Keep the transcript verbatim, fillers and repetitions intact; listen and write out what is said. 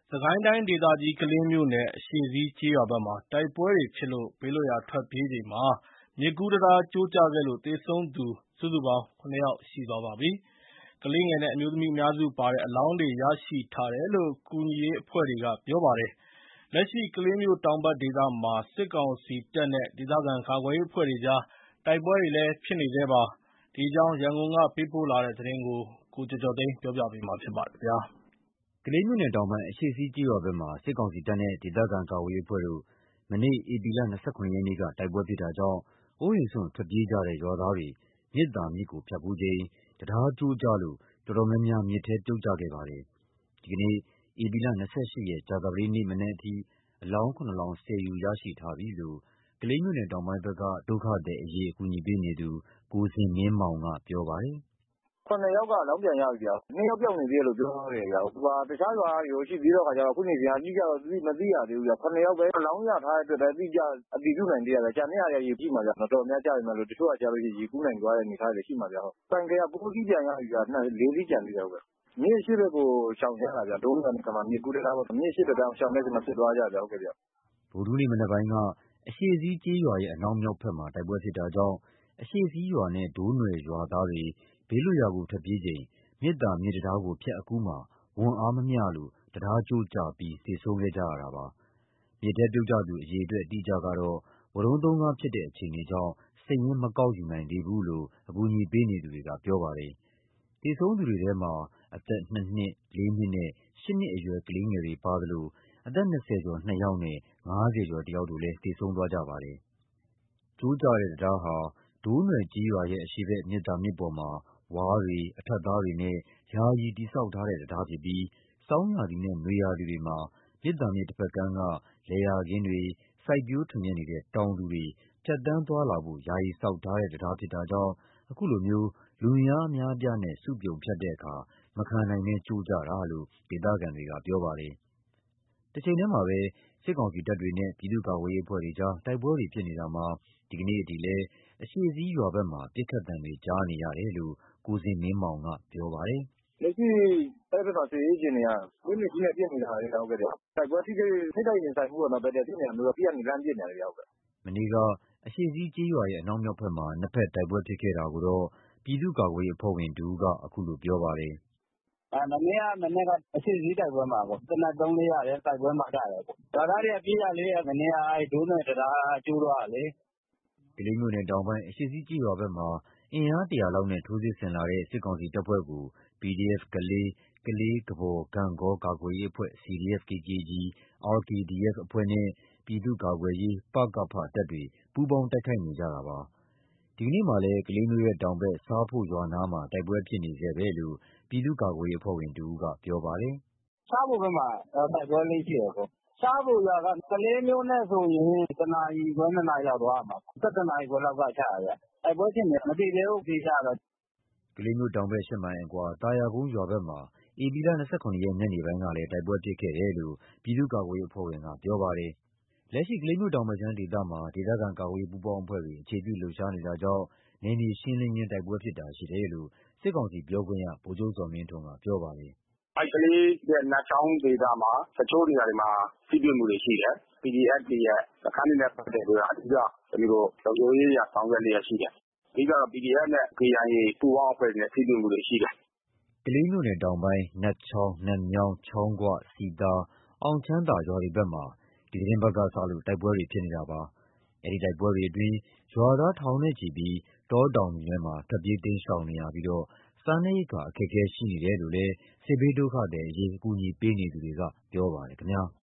စစ်ကိုင်းတိုင်းဒေသကြီး ကလေးမြို့နယ် အရှေ့စည်းကျေးရွာဘက်မှာ တိုက်ပွဲတွေဖြစ်လို့ ဘေးလွတ်ရာထွက်ပြေးချိန် မြစ်ကူးတံတားကျိုးကျခဲ့လို့ သေဆုံးသူ စုစုပေါင်း ၇ ယောက်ရှိသွားပါပြီ။ ကလေးငယ်နဲ့ အမျိုးသမီးအများစုပါတဲ့ အလောင်းတွေ ရရှိထားတယ်လို့ ကူညီရေးအဖွဲ့တွေက ပြောပါတယ်။ လက်ရှိ ကလေးမြို့တောင်ဘက်ဒေသမှာ စစ်ကောင်စီတပ်နဲ့ ဒေသခံကာကွယ်ရေးအဖွဲ့တွေကြား တိုက်ပွဲတွေဖြစ်နေဆဲပါ။ ဒီအကြောင်း ရန်ကုန်ကပေးပို့တဲ့သတင်းကို ကိုကျော်ကျော်သိန်းက ပြောပြပါမယ်။ ကလေးမြို့နယ်တောင်ပိုင်း အရှေ့စည်းကျေးရွာဘက်မှာ စစ်ကောင်စီတပ်နဲ့ ဒေသခံကာကွယ်ရေးအဖွဲ့တို့ မနေ့ ဧပြီ ၂၇ ရက်နေ့က တိုက်ပွဲဖြစ်တာကြောင့် အိုးအိမ်စွန့် ထွက်ပြေးကြတဲ့ ရွာသားတွေ မြစ်သာမြစ်ကို ဖြတ်ကူးချိန် တံတားကျိုးကျလို့ တော်တော်များများ မြစ်ထဲပြုတ်ကျခဲ့ပါတယ်။ ဒီကနေ့ ဧပြီ ၂၈ ရက် ကြာသပတေးနေ့မနက်အထိ အလောင်း ၇ လောင်း ဆယ်ယူရရှိထားပြီလို့ ကလေးမြို့နယ်တောင်ပိုင်းဘက်က ဒုက္ခသည်အရေး အကူအညီပေးနေသူ ကိုဇင်မင်းမောင်က ပြောပါတယ်။ “၇ ယောက်က အလောင်းပြန်ရပြီဗျ။ ၂ ယောက်ပျောက်နေသေးတယ်လို့ ပြောတယ်ဗျ။ တခြားရွာကတွေရော ရှိသေးတဲ့အခါကျတော့ အခုချိန်ထိ အတိအကျတော့ မသိရသေးဘူးဗျ။ ၇ ယောက်ပဲ အလောင်းရထားတဲ့အတွက်ပဲ အတိအကျ အတည်ပြုနိုင်သေးတယ်ဗျ။ ကျန်တဲ့ဟာတွေက ရေရှိမှာဗျ။ တော်တော်များများကျပေမယ့်လို့ တချို့ဟာကျတော့ ရေကူးနိုင်သွားတဲ့ အနေအထားတွေလည်း ရှိမှာဗျ။ ဆိုင်ကယ်က ၉ စီးပြန်ရပြီဗျ။ ၄ စီးကျန်သေးတယ်။ မြစ်အရှေ့ဘက်ကို ရှောင်ကြတာဗျ။ ဒုန်းကန်ဘက်မှာ မြစ်ကူးတံတားပေါ့။ မြစ်အရှေ့ဘက်ကမ်းကို ရှောင်တဲ့အချိန်မှာ ဖြစ်သွားကြတာဗျ။” ဗုဒ္ဓဟူးနေ့မနက်ပိုင်းက အရှေ့စည်းကျေးရွာရဲ့ အနောက်မြောက်ဘက်မှာ တိုက်ပွဲဖြစ်တာကြောင့် အရှေ့စည်းရွာနဲ့ ဒိုးနွယ်ရွာသားတွေ ဘေးလွတ်ရာကို ထွက်ပြေးချိန် မြစ်သာမြစ်တံတားကို ဖြတ်အကူးမှာ ဝန်အားမမျှလို့ တံတားကျိုးကျပြီး သေဆုံးခဲ့ကြရတာပါ။ မြစ်ထဲပြုတ်ကျသူ အရေအတွက် အတိအကျကတော့ ဝရုန်းသုန်းကားဖြစ်တဲ့ အခြေအနေကြောင့် စာရင်း မကောက်ယူနိုင်သေးဘူးလို့ အကူအညီပေးနေသူတွေက ပြောပါတယ်။ သေဆုံးသူတွေထဲမှာ အသက် ၂ နှစ်၊ ၄ နှစ်နဲ့ ၈ နှစ်အရွယ် ကလေးငယ်တွေပါသလို အသက် ၂၀ ကျော် ၂ ယောက်နဲ့ ၅၀ ကျော် တယောက်တို့လည်း သေဆုံးသွားကြပါတယ်။ ကျိုးကျတဲ့တံတားဟာ ဒိုးနွယ်ကျေးရွာရဲ့ အရှေ့ဘက် မြစ်သာမြစ်ပေါ်မှာ ဝါးတွေ၊ အထပ်သားတွေနဲ့ ယာယီတည်ဆောက်ထားတဲ့ တံတားဖြစ်ပြီး ဆောင်းရာသီနဲ့ နွေရာသီတွေမှာ မြစ်သာမြစ်တဘက်ကမ်းက လယ်ယာခင်းတွေ၊ စိုက်ပျိုးထွန်ယက်နေတဲ့ တောင်သူတွေ ဖြတ်သန်းသွားလာဖို့ ယာယီဆောက်ထားတဲ့ တံတားဖြစ်တာကြောင့် အခုလို လူအင်အားအများအပြားနဲ့ စုပြုံဖြတ်တဲ့အခါ မခံနိုင်ဘဲ ကျိုးကျတာလို့ ဒေသခံတွေက ပြောပါတယ်။ တချိန်တည်းမှာပဲ စစ်ကောင်စီတပ်တွေနဲ့ ပြည်သူ့ကာကွယ်ရေးအဖွဲ့တွေကြား တိုက်ပွဲတွေဖြစ်နေတာမှာ ဒီကနေ့အထိလည်း အရှေ့စည်းရွာဘက်မှာ ပစ်ခတ်သံတွေ ကြားနေရတယ်လို့ ကိုဇင်မင်းမောင်က ပြောပါတယ်။ “လက်ရှိ အဲဒီဘက်မှာ စစ်ရေးအခြေအနေက လက်နက်ကြီးနဲ့ ပစ်နေတာဗျ။ တိုက်ပွဲထိတွေ့ ထိပ်တိုက်ရင်ဆိုင်မှုကတော့ ဖြစ်နေတာမျိုးတော့ ရှေ့ကနေလှမ်းပစ်နေတာဗျ။ ” မနေ့က အရှေ့စည်းကျေးရွာရဲ့ အနောက်မြောက်ဘက်မှာ နှစ်ဘက်တိုက်ပွဲဖြစ်ခဲ့တာကိုတော့ ပြည်သူ့ကာကွယ်ရေးအဖွဲ့ဝင်တဦးက အခုလိုပြောပါတယ်။ “မနေ့ကမနက်က အရှေ့စည်းတိုက်ပွဲမှာ သေနတ် သုံး လေးရတယ်။ တိုက်ပွဲမှာကျတယ်။ ရွာသားတွေက ပြေးကြလေ။ မနေ့က ဒိုးနွယ်တံတား ကျိုးသွားတာလေ။ ” ကလေးမြို့နယ်တောင်ပိုင်း အရှေ့စည်းကျေးရွာဘက်မှာ အင်အား ၁၀၀ လောက်နဲ့ ထိုးစစ်ဆင်လာတဲ့ စစ်ကောင်စီတပ်ဖွဲ့ကို ပီဒီအက်ဖ် ကလေး၊ ကလေး-ကဘော်-ဂန့်ဂေါ ကာကွယ်ရေးအဖွဲ့ စီဒီအက်ဖ်-ကေကေဂျီ၊ အာကေဒီအက်ဖ် အဖွဲ့နဲ့ ပြည်သူ့ကာကွယ်ရေး ပကဖ တပ်တွေ ပူးပေါင်းတိုက်ခိုက်နေကြတာပါ။ ဒီကနေ့မှာလည်း ကလေးမြို့ရဲ့တောင်ဘက် ဆားဖိုရွာနားမှာ တိုက်ပွဲဖြစ်နေဆဲပဲလို့ ပြည်သူ့ကာကွယ်ရေးအဖွဲ့ဝင်တဦးက ပြောပါတယ်။ “ဆားဖိုဘက်မှာ တိုက်ပွဲလေးရှိတယ်။ ဆားဖိုရွာက ကလေးမြို့နဲ့ဆိုရင် တနာရီခွဲ နှစ်နာရီလောက်သွားရမှာ။ ၁၁ နာရီခွဲလောက်က ချတာဗျ။ တိုက်ပွဲဖြစ်နေတာ မသိသေးဘူး အသေအချတော့။ ” ကလေးမြို့တောင်ဘက် ၈ မိုင်အကွာ သာယာကုန်းရွာဘက်မှာ ဧပြီ ၂၇ ရက် ညနေပိုင်းကလည်း တိုက်ပွဲဖြစ်ခဲ့တယ်လို့ ပြည်သူ့ကာကွယ်ရေးအဖွဲ့ဝင်က ပြောပါတယ်။ လက်ရှိ ကလေးမြို့တောင်ဘက်ခြမ်းဒေသမှာ ဒေသခံကာကွယ်ရေး ပူးပေါင်းအဖွဲ့တွေ အခြေပြုလှုပ်ရှားနေတာကြောင့် နယ်မြေရှင်းလင်းရင်း တိုက်ပွဲဖြစ်တာရှိတယ်လို့ စစ်ကောင်စီပြောခွင့်ရ ဗိုလ်ချုပ်ဇော်မင်းထွန်းက ပြောပါတယ်။ “ကလေးရဲ့ နတ်ချောင်းဒေသမှာ တချို့နေရာတွေမှာ ထိတွေ့မှုတွေရှိတယ်။ ပီဒီအက်ဖ် တွေရဲ့ စခန်းတွေနဲ့ပတ်သက်လို့ အဓိက လုံခြုံရေးအရ ဆောင်ရွက်လျက်ရှိတယ်။ အဓိကတော့ ပီဒီအက်ဖ် နဲ့ ကေအိုင်အေ ပူးပေါင်းအဖွဲ့တွေနဲ့ ထိတွေ့မှုတွေရှိတယ်။ ” ကလေးမြို့နယ်တောင်ပိုင်း နတ်ချောင်း၊ နတ်မြောင်း၊ ချောင်းဂွ၊ စည်သာ၊ အောင်ချမ်းသာရွာတွေဘက်မှာ ဒီသီတင်းပတ်ကစလို့ တိုက်ပွဲတွေဖြစ်နေတာပါ။ အဲဒီတိုက်ပွဲတွေအတွင်း ရွာသားထောင်နဲ့ချီပြီး တောတောင်တွေထဲမှာ ထွက်ပြေးတိမ်းရှောင်နေရပြီး စားနပ်ရိက္ခာအခက်အခဲ ရှိနေတယ်လို့လည်း စစ်ဘေးဒုက္ခသည်အရေး အကူအညီပေးနေသူတွေက ပြောပါတယ်ခင်ဗျာ။